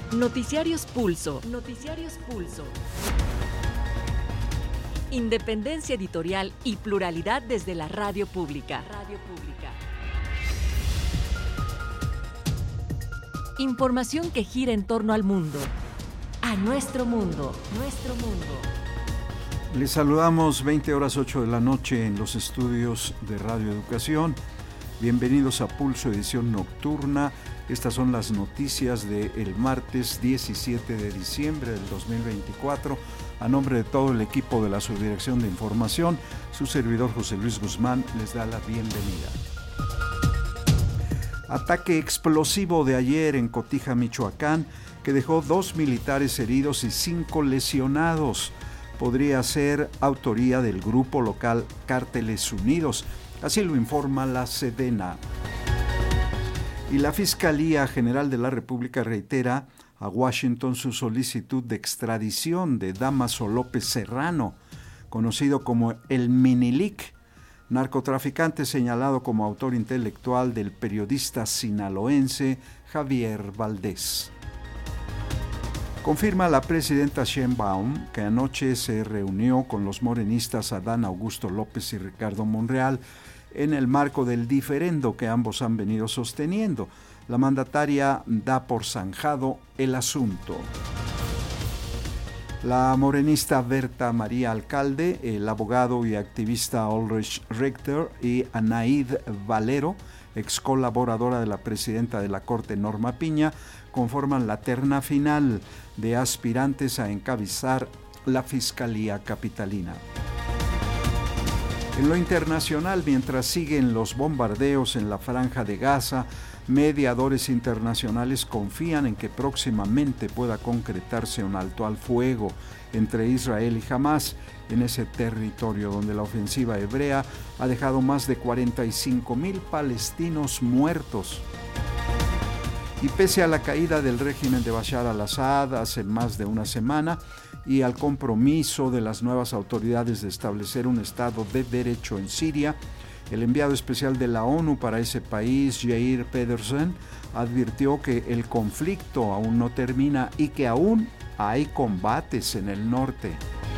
Noticiarios Pulso. Noticiarios Pulso. Independencia editorial y pluralidad desde la radio pública. Radio pública. Información que gira en torno al mundo. A nuestro mundo. Nuestro mundo. Les saludamos 20:08 de la noche en los estudios de Radio Educación. Bienvenidos a Pulso, edición nocturna. Estas son las noticias del martes 17 de diciembre del 2024. A nombre de todo el equipo de la Subdirección de Información, su servidor José Luis Guzmán les da la bienvenida. Ataque explosivo de ayer en Cotija, Michoacán, que dejó 2 militares heridos y 5 lesionados. Podría ser autoría del grupo local Cárteles Unidos. Así lo informa la Sedena. Y la Fiscalía General de la República reitera a Washington su solicitud de extradición de Dámaso López Serrano, conocido como el Minilic, narcotraficante señalado como autor intelectual del periodista sinaloense Javier Valdés. Confirma la presidenta Sheinbaum que anoche se reunió con los morenistas Adán Augusto López y Ricardo Monreal en el marco del diferendo que ambos han venido sosteniendo. La mandataria da por zanjado el asunto. La morenista Berta María Alcalde, el abogado y activista Ulrich Richter y Anaid Valero, ex colaboradora de la presidenta de la Corte Norma Piña, conforman la terna final de aspirantes a encabezar la Fiscalía Capitalina. En lo internacional, mientras siguen los bombardeos en la Franja de Gaza, mediadores internacionales confían en que próximamente pueda concretarse un alto al fuego entre Israel y Hamás en ese territorio donde la ofensiva hebrea ha dejado más de 45,000 palestinos muertos. Y pese a la caída del régimen de Bashar al-Assad hace más de una semana y al compromiso de las nuevas autoridades de establecer un Estado de Derecho en Siria, el enviado especial de la ONU para ese país, Geir Pedersen, advirtió que el conflicto aún no termina y que aún hay combates en el norte.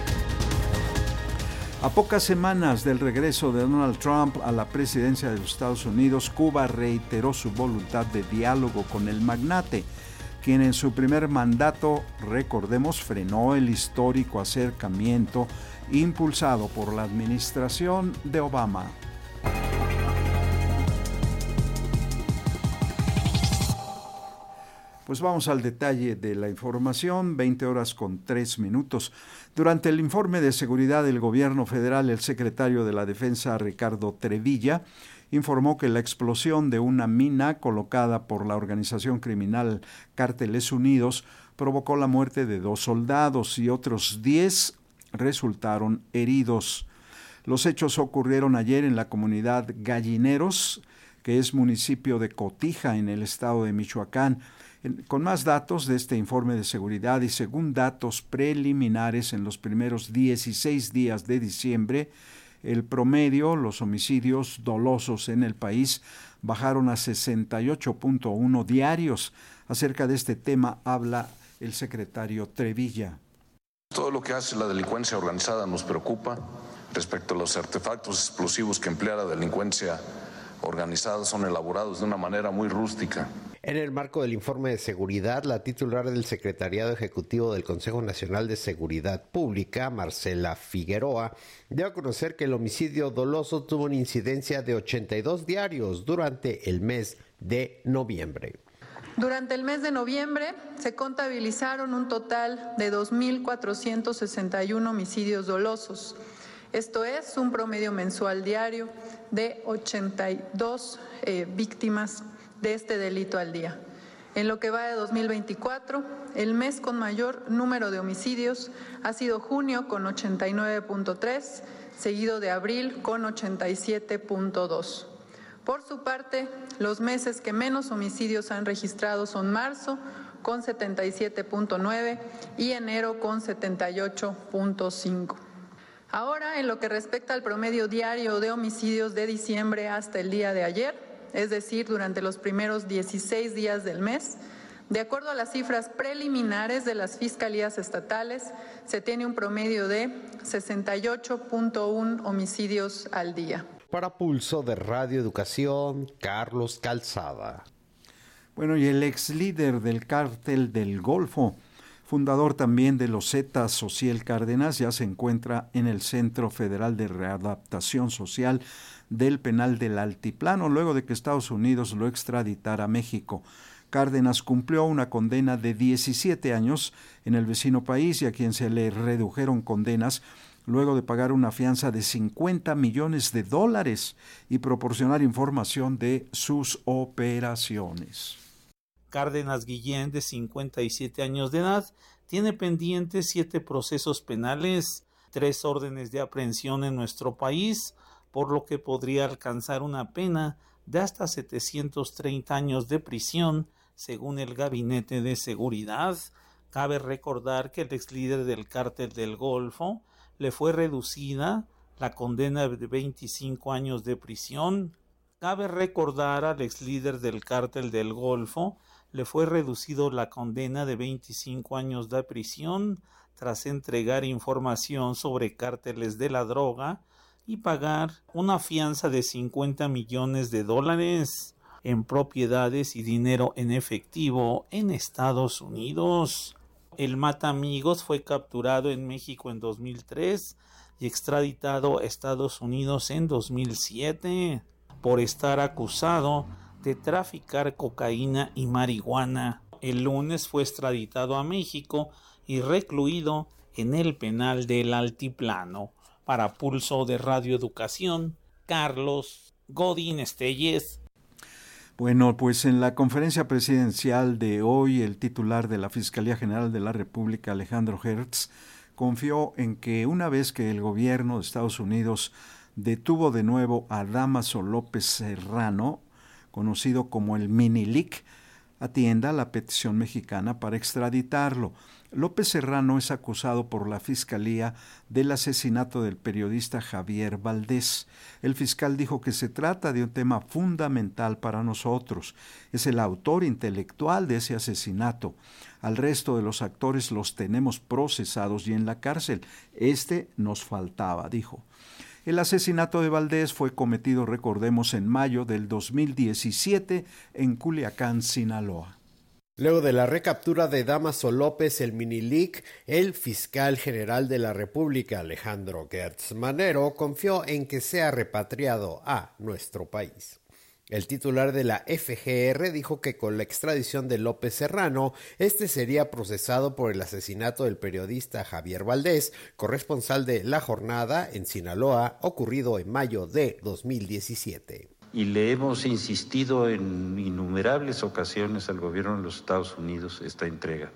A pocas semanas del regreso de Donald Trump a la presidencia de los Estados Unidos, Cuba reiteró su voluntad de diálogo con el magnate, quien en su primer mandato, recordemos, frenó el histórico acercamiento impulsado por la administración de Obama. Pues vamos al detalle de la información, 20:03. Durante el informe de seguridad del gobierno federal, el secretario de la Defensa, Ricardo Trevilla, informó que la explosión de una mina colocada por la organización criminal Cárteles Unidos provocó la muerte de 2 soldados y otros 10 resultaron heridos. Los hechos ocurrieron ayer en la comunidad Gallineros, que es municipio de Cotija, en el estado de Michoacán. Con más datos de este informe de seguridad y según datos preliminares en los primeros 16 días de diciembre, el promedio, los homicidios dolosos en el país bajaron a 68.1 diarios. Acerca de este tema habla el secretario Trevilla. Todo lo que hace la delincuencia organizada nos preocupa. Respecto a los artefactos explosivos que emplea la delincuencia organizada, son elaborados de una manera muy rústica. En el marco del informe de seguridad, la titular del Secretariado Ejecutivo del Consejo Nacional de Seguridad Pública, Marcela Figueroa, dio a conocer que el homicidio doloso tuvo una incidencia de 82 diarios durante el mes de noviembre. Durante el mes de noviembre se contabilizaron un total de 2.461 homicidios dolosos. Esto es un promedio mensual diario de 82 víctimas de este delito al día. En lo que va de 2024, el mes con mayor número de homicidios ha sido junio con 89.3, seguido de abril con 87.2. Por su parte, los meses que menos homicidios han registrado son marzo con 77.9 y enero con 78.5. Ahora, en lo que respecta al promedio diario de homicidios de diciembre hasta el día de ayer, es decir, durante los primeros 16 días del mes, De acuerdo a las cifras preliminares de las fiscalías estatales, se tiene un promedio de 68.1 homicidios al día. Para Pulso de Radio Educación, Carlos Calzada. Bueno, y el ex líder del cártel del Golfo, fundador también de los Zetas, Ociel Cárdenas, ya se encuentra en el Centro Federal de Readaptación Social del Penal del Altiplano, luego de que Estados Unidos lo extraditara a México. Cárdenas cumplió una condena de 17 años en el vecino país y a quien se le redujeron condenas luego de pagar una fianza de $50 millones y proporcionar información de sus operaciones. Cárdenas Guillén, de 57 años de edad, tiene pendientes 7 procesos penales, 3 órdenes de aprehensión en nuestro país, por lo que podría alcanzar una pena de hasta 730 años de prisión, según el Gabinete de Seguridad. Cabe recordar que el ex líder del Cártel del Golfo le fue reducida la condena de 25 años de prisión. Cabe recordar al ex líder del Cártel del Golfo le fue reducido la condena de 25 años de prisión tras entregar información sobre cárteles de la droga y pagar una fianza de $50 millones en propiedades y dinero en efectivo en Estados Unidos. El Matamigos fue capturado en México en 2003 y extraditado a Estados Unidos en 2007 por estar acusado de traficar cocaína y marihuana. El lunes fue extraditado a México y recluido en el penal del Altiplano. Para Pulso de Radio Educación, Carlos Godín Estelles. Bueno, pues en la conferencia presidencial de hoy, el titular de la Fiscalía General de la República, Alejandro Gertz, confió en que una vez que el gobierno de Estados Unidos detuvo de nuevo a Dámaso López Serrano, conocido como el Minilic, atienda la petición mexicana para extraditarlo. López Serrano es acusado por la Fiscalía del asesinato del periodista Javier Valdés. El fiscal dijo que se trata de un tema fundamental para nosotros. Es el autor intelectual de ese asesinato. Al resto de los actores los tenemos procesados y en la cárcel. Este nos faltaba, dijo. El asesinato de Valdés fue cometido, recordemos, en mayo del 2017 en Culiacán, Sinaloa. Luego de la recaptura de Dámaso López el Minilic, el fiscal general de la República, Alejandro Gertz Manero, confió en que sea repatriado a nuestro país. El titular de la FGR dijo que con la extradición de López Serrano, este sería procesado por el asesinato del periodista Javier Valdés, corresponsal de La Jornada en Sinaloa, ocurrido en mayo de 2017. Y le hemos insistido en innumerables ocasiones al gobierno de los Estados Unidos esta entrega.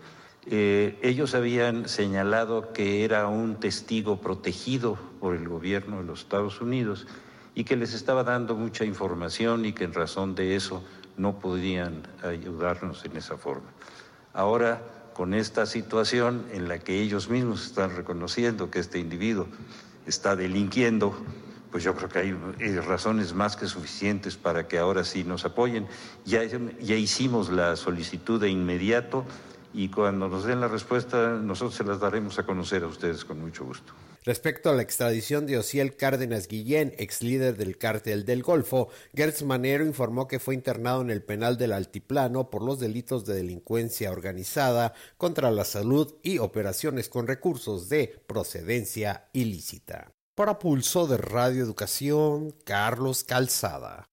Ellos habían señalado que era un testigo protegido por el gobierno de los Estados Unidos y que les estaba dando mucha información y que en razón de eso no podían ayudarnos en esa forma. Ahora, con esta situación en la que ellos mismos están reconociendo que este individuo está delinquiendo, pues yo creo que hay razones más que suficientes para que ahora sí nos apoyen. Ya hicimos la solicitud de inmediato y cuando nos den la respuesta nosotros se las daremos a conocer a ustedes con mucho gusto. Respecto a la extradición de Ociel Cárdenas Guillén, ex líder del Cártel del Golfo, Gertz Manero informó que fue internado en el penal del Altiplano por los delitos de delincuencia organizada contra la salud y operaciones con recursos de procedencia ilícita. Para Pulso de Radio Educación, Carlos Calzada.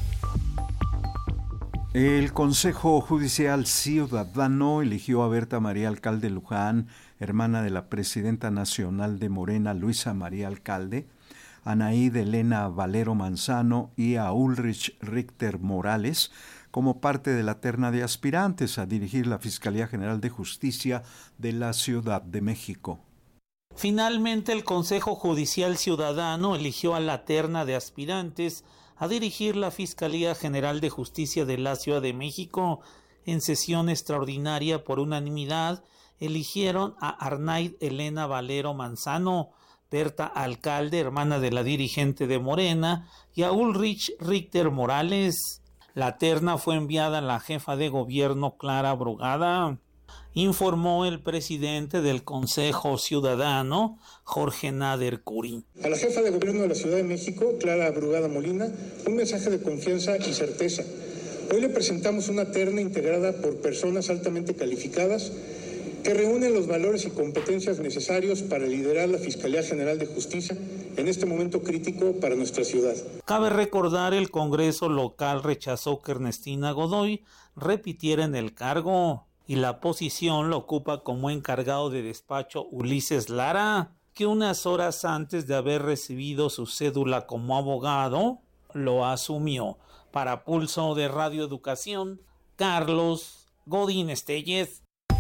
El Consejo Judicial Ciudadano eligió a Berta María Alcalde Luján, hermana de la presidenta nacional de Morena, Luisa María Alcalde, a Anaíd Elena Valero Manzano y a Ulrich Richter Morales como parte de la terna de aspirantes a dirigir la Fiscalía General de Justicia de la Ciudad de México. Finalmente, el Consejo Judicial Ciudadano eligió a la terna de aspirantes a dirigir la Fiscalía General de Justicia de la Ciudad de México. En sesión extraordinaria por unanimidad, eligieron a Anaíd Elena Valero Manzano, Berta Alcalde, hermana de la dirigente de Morena, y a Ulrich Richter Morales. La terna fue enviada a la jefa de gobierno Clara Brugada, informó el presidente del Consejo Ciudadano, Jorge Nader Curi. A la jefa de gobierno de la Ciudad de México, Clara Brugada Molina, un mensaje de confianza y certeza. Hoy le presentamos una terna integrada por personas altamente calificadas que reúnen los valores y competencias necesarios para liderar la Fiscalía General de Justicia en este momento crítico para nuestra ciudad. Cabe recordar, el Congreso local rechazó que Ernestina Godoy repitiera en el cargo y la posición lo ocupa como encargado de despacho Ulises Lara, que unas horas antes de haber recibido su cédula como abogado, lo asumió. Para Pulso de Radio Educación, Carlos Godínez Tellez.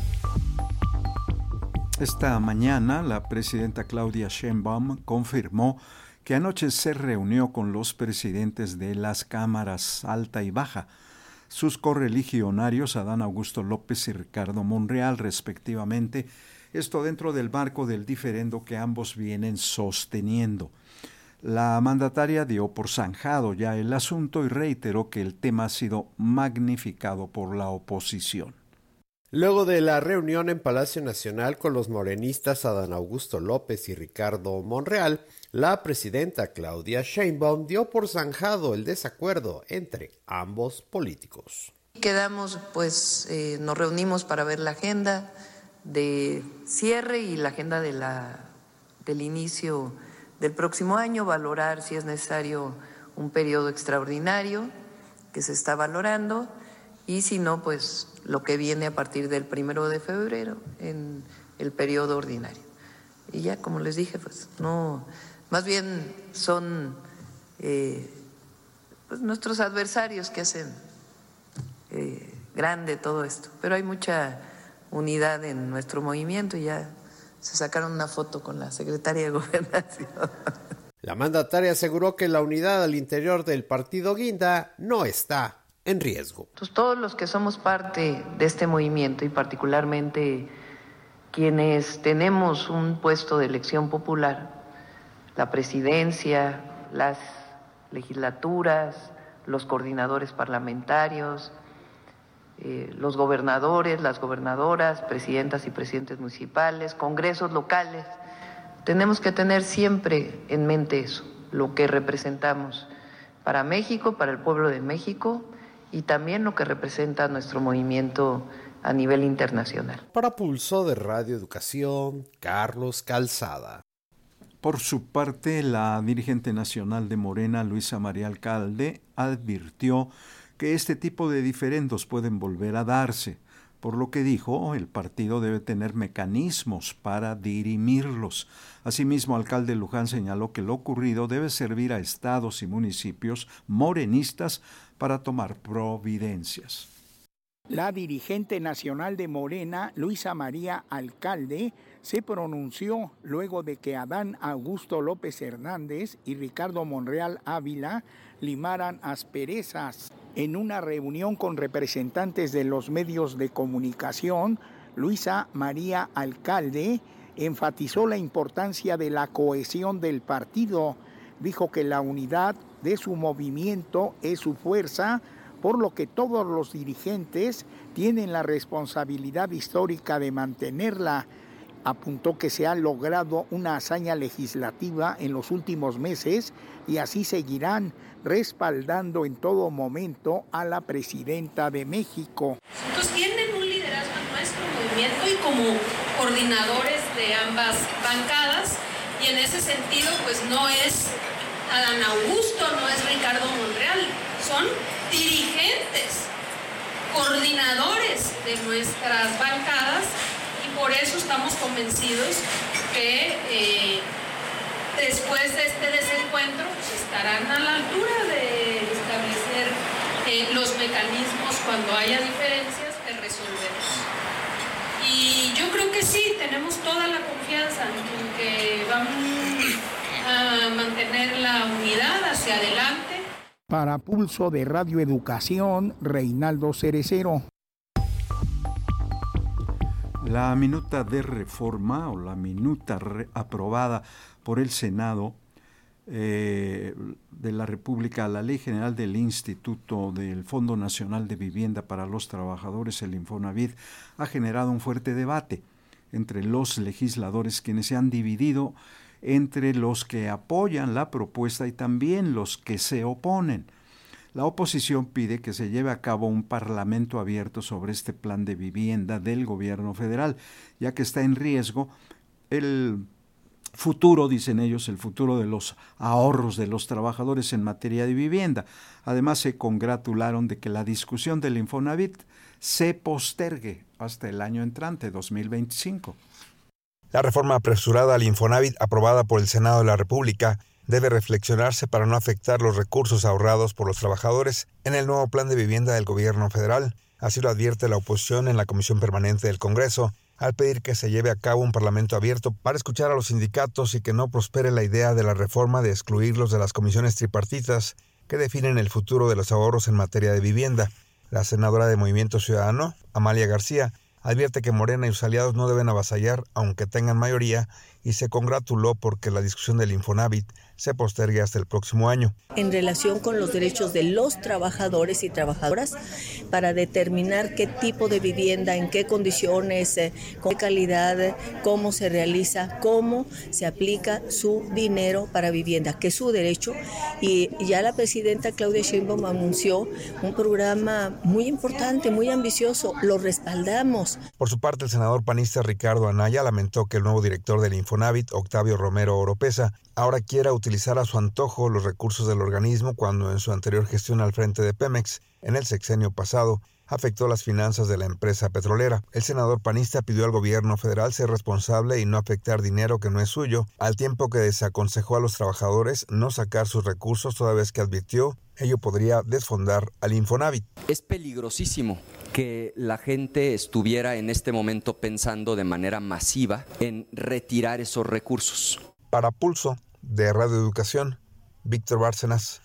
Esta mañana, la presidenta Claudia Sheinbaum confirmó que anoche se reunió con los presidentes de las cámaras alta y baja, sus correligionarios Adán Augusto López y Ricardo Monreal, respectivamente, esto dentro del marco del diferendo que ambos vienen sosteniendo. La mandataria dio por zanjado ya el asunto y reiteró que el tema ha sido magnificado por la oposición. Luego de la reunión en Palacio Nacional con los morenistas Adán Augusto López y Ricardo Monreal, la presidenta Claudia Sheinbaum dio por zanjado el desacuerdo entre ambos políticos. Quedamos, nos reunimos para ver la agenda de cierre y la agenda del inicio del próximo año, valorar si es necesario un periodo extraordinario que se está valorando y si no, pues lo que viene a partir del 1 de febrero en el periodo ordinario. Y ya, como les dije, pues no, más bien son nuestros adversarios que hacen grande todo esto. Pero hay mucha unidad en nuestro movimiento y ya se sacaron una foto con la secretaria de Gobernación. La mandataria aseguró que la unidad al interior del partido Guinda no está en riesgo. Entonces, todos los que somos parte de este movimiento y particularmente quienes tenemos un puesto de elección popular, la presidencia, las legislaturas, los coordinadores parlamentarios, los gobernadores, las gobernadoras, presidentas y presidentes municipales, congresos locales, tenemos que tener siempre en mente eso, lo que representamos para México, para el pueblo de México, y también lo que representa nuestro movimiento a nivel internacional. Para Pulso de Radio Educación, Carlos Calzada. Por su parte, la dirigente nacional de Morena, Luisa María Alcalde, advirtió que este tipo de diferendos pueden volver a darse, por lo que dijo, el partido debe tener mecanismos para dirimirlos. Asimismo, alcalde Luján señaló que lo ocurrido debe servir a estados y municipios morenistas para tomar providencias. La dirigente nacional de Morena, Luisa María Alcalde, se pronunció luego de que Adán Augusto López Hernández y Ricardo Monreal Ávila limaran asperezas. En una reunión con representantes de los medios de comunicación, Luisa María Alcalde enfatizó la importancia de la cohesión del partido. Dijo que la unidad de su movimiento es su fuerza, por lo que todos los dirigentes tienen la responsabilidad histórica de mantenerla. Apuntó que se ha logrado una hazaña legislativa en los últimos meses y así seguirán respaldando en todo momento a la presidenta de México. Entonces tienen un liderazgo en nuestro movimiento y como coordinadores de ambas bancadas, y en ese sentido pues no es Adán Augusto, no es Ricardo Monreal, son dirigentes, coordinadores de nuestras bancadas, y por eso estamos convencidos que después de este desencuentro pues, estarán a la altura de establecer los mecanismos cuando haya diferencias de resolverlos. Y yo creo que sí, tenemos toda la confianza en que vamos a mantener la unidad hacia adelante. Para Pulso de Radio Educación, Reinaldo Cerecero. La minuta de reforma o la minuta aprobada por el Senado de la República, la Ley General del Instituto del Fondo Nacional de Vivienda para los Trabajadores, el Infonavit, ha generado un fuerte debate entre los legisladores, quienes se han dividido entre los que apoyan la propuesta y también los que se oponen. La oposición pide que se lleve a cabo un parlamento abierto sobre este plan de vivienda del gobierno federal, ya que está en riesgo el futuro, dicen ellos, el futuro de los ahorros de los trabajadores en materia de vivienda. Además, se congratularon de que la discusión del Infonavit se postergue hasta el año entrante, 2025. La reforma apresurada al Infonavit, aprobada por el Senado de la República, debe reflexionarse para no afectar los recursos ahorrados por los trabajadores en el nuevo plan de vivienda del gobierno federal. Así lo advierte la oposición en la Comisión Permanente del Congreso, al pedir que se lleve a cabo un parlamento abierto para escuchar a los sindicatos y que no prospere la idea de la reforma de excluirlos de las comisiones tripartitas que definen el futuro de los ahorros en materia de vivienda. La senadora de Movimiento Ciudadano, Amalia García, advierte que Morena y sus aliados no deben avasallar aunque tengan mayoría y se congratuló porque la discusión del Infonavit se postergue hasta el próximo año. En relación con los derechos de los trabajadores y trabajadoras para determinar qué tipo de vivienda, en qué condiciones, con qué calidad, cómo se realiza, cómo se aplica su dinero para vivienda, que es su derecho. Y ya la presidenta Claudia Sheinbaum anunció un programa muy importante, muy ambicioso, lo respaldamos. Por su parte, el senador panista Ricardo Anaya lamentó que el nuevo director del Infonavit, Octavio Romero Oropesa, ahora quiera utilizar a su antojo los recursos del organismo cuando en su anterior gestión al frente de Pemex, en el sexenio pasado, afectó las finanzas de la empresa petrolera. El senador panista pidió al gobierno federal ser responsable y no afectar dinero que no es suyo, al tiempo que desaconsejó a los trabajadores no sacar sus recursos toda vez que advirtió ello podría desfondar al Infonavit. Es peligrosísimo que la gente estuviera en este momento pensando de manera masiva en retirar esos recursos. Para Pulso de Radio Educación, Víctor Bárcenas.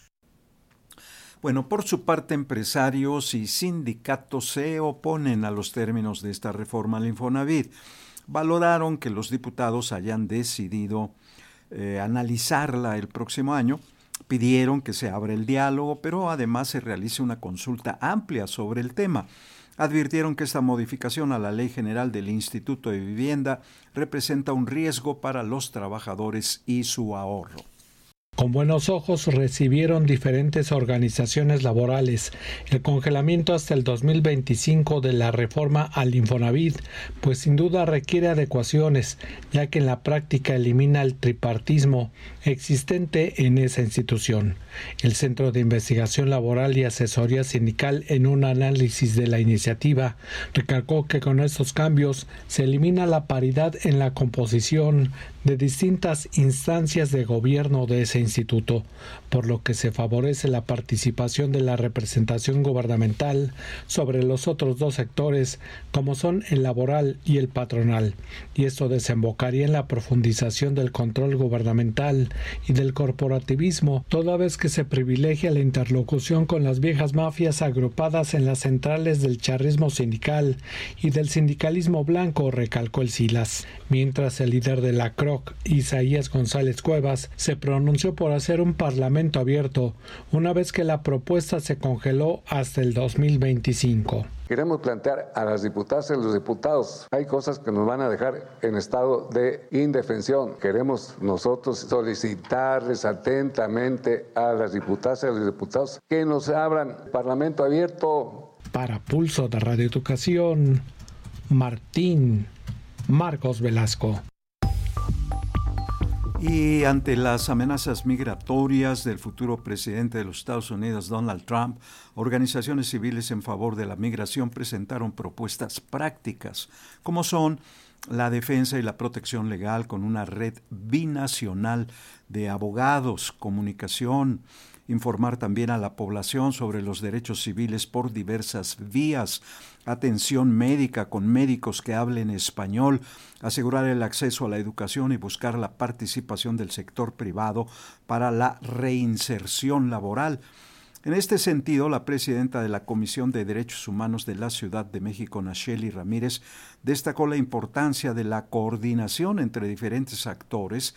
Bueno, por su parte, empresarios y sindicatos se oponen a los términos de esta reforma al Infonavit. Valoraron que los diputados hayan decidido analizarla el próximo año. Pidieron que se abra el diálogo, pero además se realice una consulta amplia sobre el tema. Advirtieron que esta modificación a la Ley General del Instituto de Vivienda representa un riesgo para los trabajadores y su ahorro. Con buenos ojos recibieron diferentes organizaciones laborales el congelamiento hasta el 2025 de la reforma al Infonavit, pues sin duda requiere adecuaciones, ya que en la práctica elimina el tripartismo existente en esa institución. El Centro de Investigación Laboral y Asesoría Sindical, en un análisis de la iniciativa, recalcó que con estos cambios se elimina la paridad en la composición de distintas instancias de gobierno de ese instituto, por lo que se favorece la participación de la representación gubernamental sobre los otros dos sectores, como son el laboral y el patronal, y esto desembocaría en la profundización del control gubernamental y del corporativismo, toda vez que se privilegia la interlocución con las viejas mafias agrupadas en las centrales del charrismo sindical y del sindicalismo blanco, recalcó el Silas, mientras el líder de la CROC, Isaías González Cuevas, se pronunció por hacer un parlamento abierto una vez que la propuesta se congeló hasta el 2025. Queremos plantear a las diputadas y a los diputados, hay cosas que nos van a dejar en estado de indefensión. Queremos nosotros solicitarles atentamente a las diputadas y a los diputados que nos abran parlamento abierto. Para Pulso de Radio Educación, Marcos Velasco. Y ante las amenazas migratorias del futuro presidente de los Estados Unidos, Donald Trump, organizaciones civiles en favor de la migración presentaron propuestas prácticas, como son la defensa y la protección legal con una red binacional de abogados, comunicación, informar también a la población sobre los derechos civiles por diversas vías, atención médica con médicos que hablen español, asegurar el acceso a la educación y buscar la participación del sector privado para la reinserción laboral. En este sentido, la presidenta de la Comisión de Derechos Humanos de la Ciudad de México, Nacheli Ramírez, destacó la importancia de la coordinación entre diferentes actores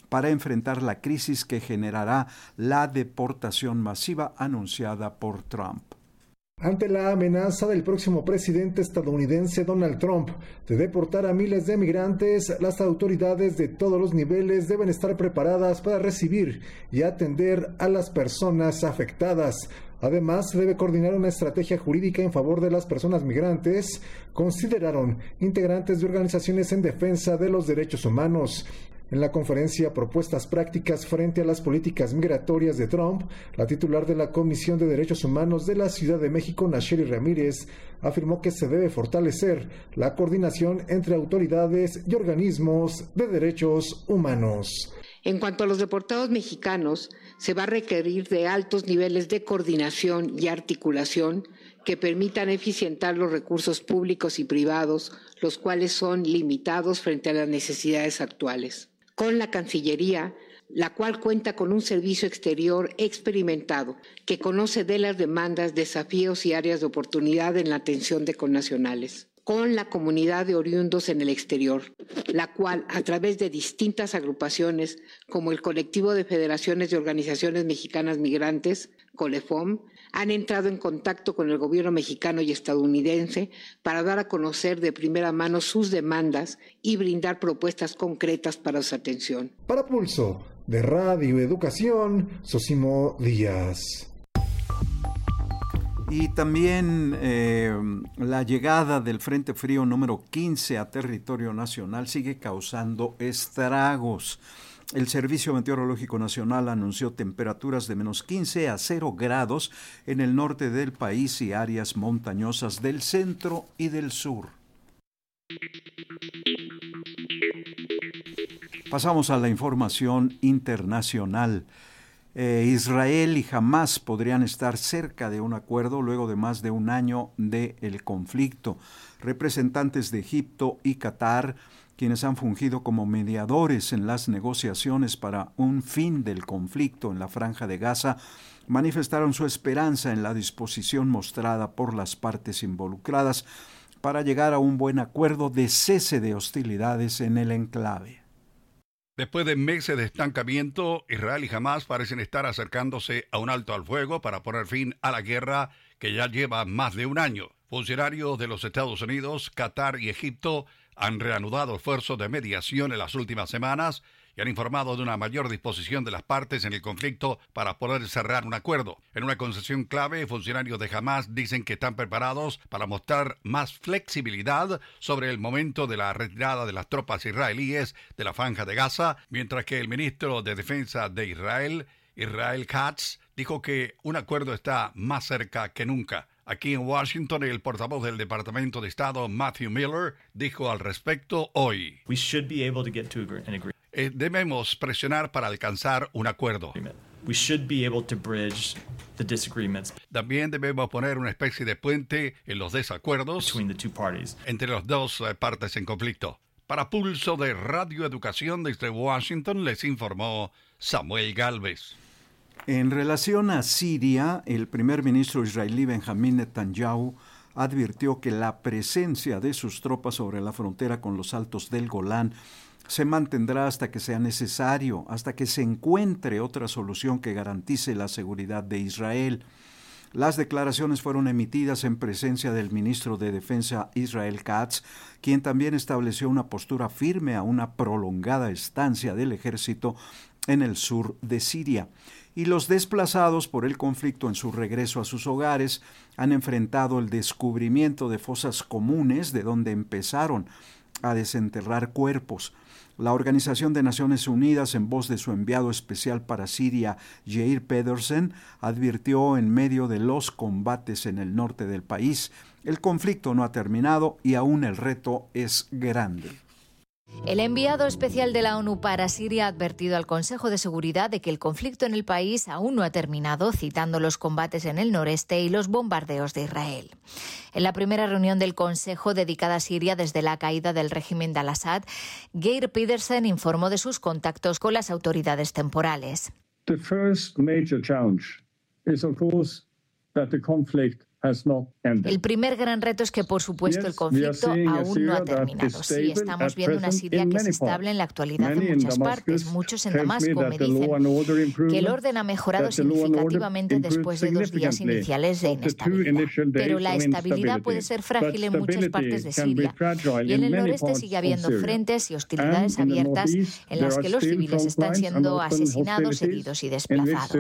para enfrentar la crisis que generará la deportación masiva anunciada por Trump. Ante la amenaza del próximo presidente estadounidense Donald Trump de deportar a miles de migrantes, las autoridades de todos los niveles deben estar preparadas para recibir y atender a las personas afectadas. Además, se debe coordinar una estrategia jurídica en favor de las personas migrantes, consideraron integrantes de organizaciones en defensa de los derechos humanos. En la conferencia Propuestas Prácticas frente a las políticas migratorias de Trump, la titular de la Comisión de Derechos Humanos de la Ciudad de México, Nacheli Ramírez, afirmó que se debe fortalecer la coordinación entre autoridades y organismos de derechos humanos. En cuanto a los deportados mexicanos, se va a requerir de altos niveles de coordinación y articulación que permitan eficientar los recursos públicos y privados, los cuales son limitados frente a las necesidades actuales. Con la Cancillería, la cual cuenta con un servicio exterior experimentado que conoce de las demandas, desafíos y áreas de oportunidad en la atención de connacionales. Con la comunidad de oriundos en el exterior, la cual, a través de distintas agrupaciones, como el Colectivo de Federaciones de Organizaciones Mexicanas Migrantes, COLEFOM, han entrado en contacto con el gobierno mexicano y estadounidense para dar a conocer de primera mano sus demandas y brindar propuestas concretas para su atención. Para Pulso de Radio Educación, Sosimo Díaz. Y también la llegada del Frente Frío número 15 a territorio nacional sigue causando estragos. El Servicio Meteorológico Nacional anunció temperaturas de menos 15 a 0 grados en el norte del país y áreas montañosas del centro y del sur. Pasamos a la información internacional. Israel y Hamás podrían estar cerca de un acuerdo luego de más de un año del conflicto. Representantes de Egipto y Qatar, quienes han fungido como mediadores en las negociaciones para un fin del conflicto en la Franja de Gaza, manifestaron su esperanza en la disposición mostrada por las partes involucradas para llegar a un buen acuerdo de cese de hostilidades en el enclave. Después de meses de estancamiento, Israel y Hamás parecen estar acercándose a un alto al fuego para poner fin a la guerra que ya lleva más de un año. Funcionarios de los Estados Unidos, Qatar y Egipto han reanudado esfuerzos de mediación en las últimas semanas y han informado de una mayor disposición de las partes en el conflicto para poder cerrar un acuerdo. En una concesión clave, funcionarios de Hamás dicen que están preparados para mostrar más flexibilidad sobre el momento de la retirada de las tropas israelíes de la Franja de Gaza, mientras que el ministro de Defensa de Israel, Israel Katz, dijo que un acuerdo está más cerca que nunca. Aquí en Washington, el portavoz del Departamento de Estado, Matthew Miller, dijo al respecto hoy: debemos presionar para alcanzar un acuerdo. También debemos poner una especie de puente en los desacuerdos entre las dos partes en conflicto. Para Pulso de Radio Educación desde Washington, les informó Samuel Gálvez. En relación a Siria, el primer ministro israelí Benjamín Netanyahu advirtió que la presencia de sus tropas sobre la frontera con los Altos del Golán se mantendrá hasta que sea necesario, hasta que se encuentre otra solución que garantice la seguridad de Israel. Las declaraciones fueron emitidas en presencia del ministro de Defensa Israel Katz, quien también estableció una postura firme a una prolongada estancia del ejército en el sur de Siria. Y los desplazados por el conflicto en su regreso a sus hogares han enfrentado el descubrimiento de fosas comunes de donde empezaron a desenterrar cuerpos. La Organización de Naciones Unidas, en voz de su enviado especial para Siria, Geir Pedersen, advirtió en medio de los combates en el norte del país: el conflicto no ha terminado y aún el reto es grande. El enviado especial de la ONU para Siria ha advertido al Consejo de Seguridad de que el conflicto en el país aún no ha terminado, citando los combates en el noreste y los bombardeos de Israel. En la primera reunión del Consejo dedicada a Siria desde la caída del régimen de al-Assad, Geir Pedersen informó de sus contactos con las autoridades temporales. The first major challenge is, of course, that the conflict El primer gran reto es que, por supuesto, el conflicto aún no ha terminado. Sí, estamos viendo una Siria que es estable en la actualidad en muchas partes. Muchos en Damasco me dicen que el orden ha mejorado significativamente después de 2 días iniciales de inestabilidad. Pero la estabilidad puede ser frágil en muchas partes de Siria. Y en el noreste sigue habiendo frentes y hostilidades abiertas en las que los civiles están siendo asesinados, heridos y desplazados.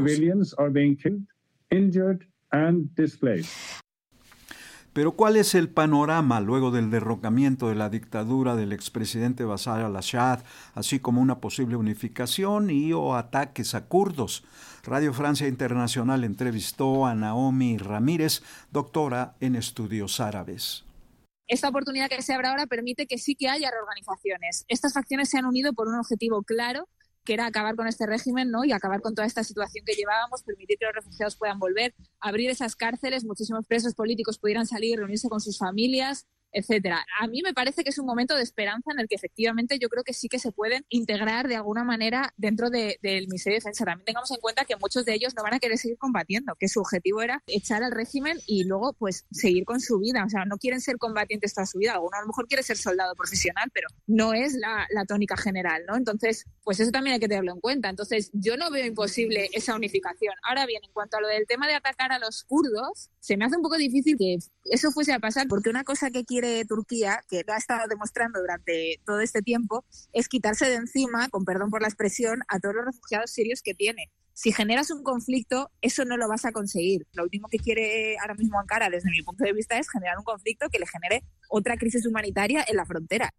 Pero ¿cuál es el panorama luego del derrocamiento de la dictadura del expresidente Bashar al-Assad, así como una posible unificación y o ataques a kurdos? Radio Francia Internacional entrevistó a Naomi Ramírez, doctora en estudios árabes. Esta oportunidad que se abre ahora permite que sí que haya reorganizaciones. Estas facciones se han unido por un objetivo claro, que era acabar con este régimen, ¿no? Y acabar con toda esta situación que llevábamos, permitir que los refugiados puedan volver, abrir esas cárceles, muchísimos presos políticos pudieran salir, reunirse con sus familias, etcétera. A mí me parece que es un momento de esperanza en el que efectivamente yo creo que sí que se pueden integrar de alguna manera dentro del Ministerio de Defensa. También tengamos en cuenta que muchos de ellos no van a querer seguir combatiendo, que su objetivo era echar al régimen y luego pues seguir con su vida. O sea, no quieren ser combatientes toda su vida. Alguno a lo mejor quiere ser soldado profesional, pero no es la tónica general, ¿no? Entonces, pues eso también hay que tenerlo en cuenta. Entonces, yo no veo imposible esa unificación. Ahora bien, en cuanto a lo del tema de atacar a los kurdos, se me hace un poco difícil que eso fuese a pasar, porque una cosa que quiere Turquía, que lo ha estado demostrando durante todo este tiempo, es quitarse de encima, con perdón por la expresión, a todos los refugiados sirios que tiene. Si generas un conflicto, eso no lo vas a conseguir. Lo último que quiere ahora mismo Ankara, desde mi punto de vista, es generar un conflicto que le genere otra crisis humanitaria en la frontera.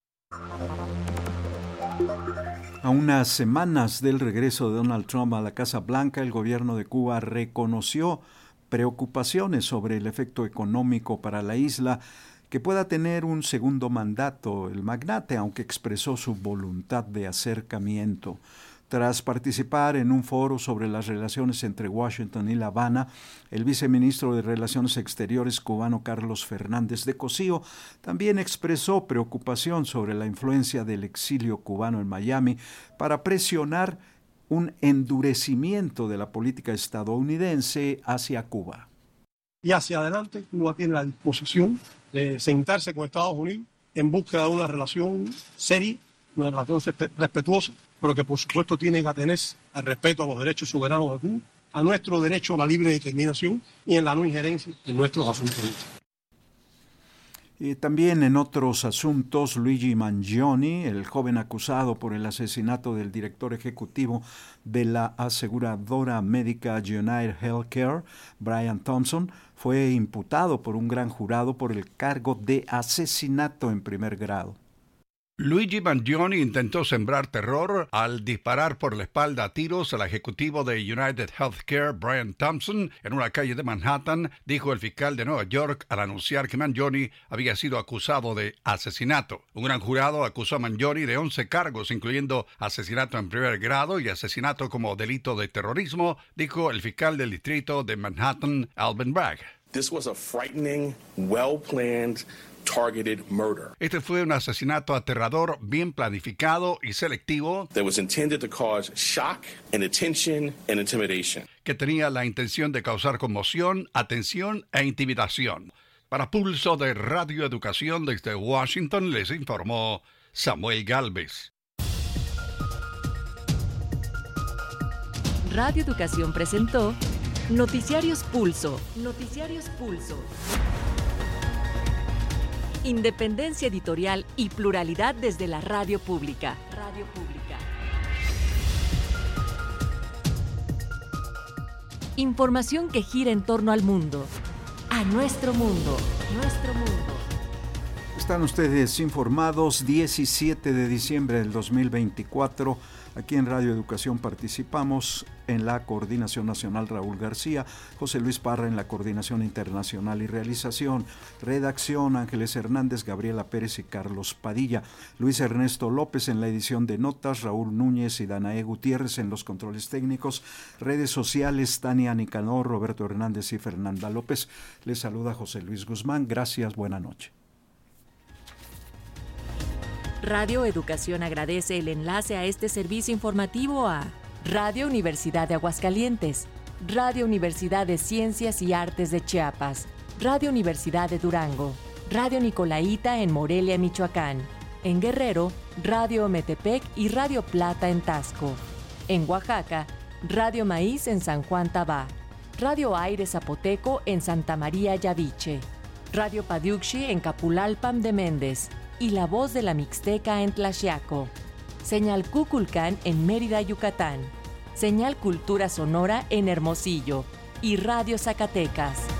A unas semanas del regreso de Donald Trump a la Casa Blanca, el gobierno de Cuba reconoció preocupaciones sobre el efecto económico para la isla que pueda tener un segundo mandato el magnate, aunque expresó su voluntad de acercamiento. Tras participar en un foro sobre las relaciones entre Washington y La Habana, el viceministro de Relaciones Exteriores cubano Carlos Fernández de Cosío también expresó preocupación sobre la influencia del exilio cubano en Miami para presionar un endurecimiento de la política estadounidense hacia Cuba. Y hacia adelante, Cuba tiene la disposición de sentarse con Estados Unidos en búsqueda de una relación seria, una relación respetuosa, pero que por supuesto tiene que atenerse al respeto a los derechos soberanos de Cuba, a nuestro derecho a la libre determinación y en la no injerencia en nuestros asuntos internos. También en otros asuntos, Luigi Mangione, el joven acusado por el asesinato del director ejecutivo de la aseguradora médica United Healthcare, Brian Thompson, fue imputado por un gran jurado por el cargo de asesinato en primer grado. Luigi Mangione intentó sembrar terror al disparar por la espalda a tiros al ejecutivo de United Healthcare, Brian Thompson, en una calle de Manhattan, dijo el fiscal de Nueva York al anunciar que Mangione había sido acusado de asesinato. Un gran jurado acusó a Mangione de 11 cargos, incluyendo asesinato en primer grado y asesinato como delito de terrorismo, dijo el fiscal del distrito de Manhattan, Alvin Bragg. This was a frightening, well-planned, targeted murder. Este fue un asesinato aterrador, bien planificado y selectivo, that was intended to cause shock and attention and intimidation. Que tenía la intención de causar conmoción, atención e intimidación. Para Pulso de Radio Educación desde Washington les informó Samuel Galvez. Radio Educación presentó Noticiarios Pulso. Noticiarios Pulso. Independencia editorial y pluralidad desde la radio pública. Radio Pública. Información que gira en torno al mundo. A nuestro mundo. Nuestro mundo. Están ustedes informados. 17 de diciembre del 2024. Aquí en Radio Educación participamos en la Coordinación Nacional Raúl García, José Luis Parra en la Coordinación Internacional y Realización, Redacción Ángeles Hernández, Gabriela Pérez y Carlos Padilla, Luis Ernesto López en la edición de notas, Raúl Núñez y Danae Gutiérrez en los controles técnicos, redes sociales, Tania Nicanor, Roberto Hernández y Fernanda López. Les saluda José Luis Guzmán. Gracias, buena noche. Radio Educación agradece el enlace a este servicio informativo a Radio Universidad de Aguascalientes, Radio Universidad de Ciencias y Artes de Chiapas, Radio Universidad de Durango, Radio Nicolaita en Morelia, Michoacán. En Guerrero, Radio Metepec y Radio Plata en Tasco. En Oaxaca, Radio Maíz en San Juan Tabá. Radio Aire Zapoteco en Santa María Yaviche. Radio Padiuxi en Capulalpan de Méndez. Y La Voz de la Mixteca en Tlaxiaco. Señal Cuculcán en Mérida, Yucatán. Señal Cultura Sonora en Hermosillo. Y Radio Zacatecas.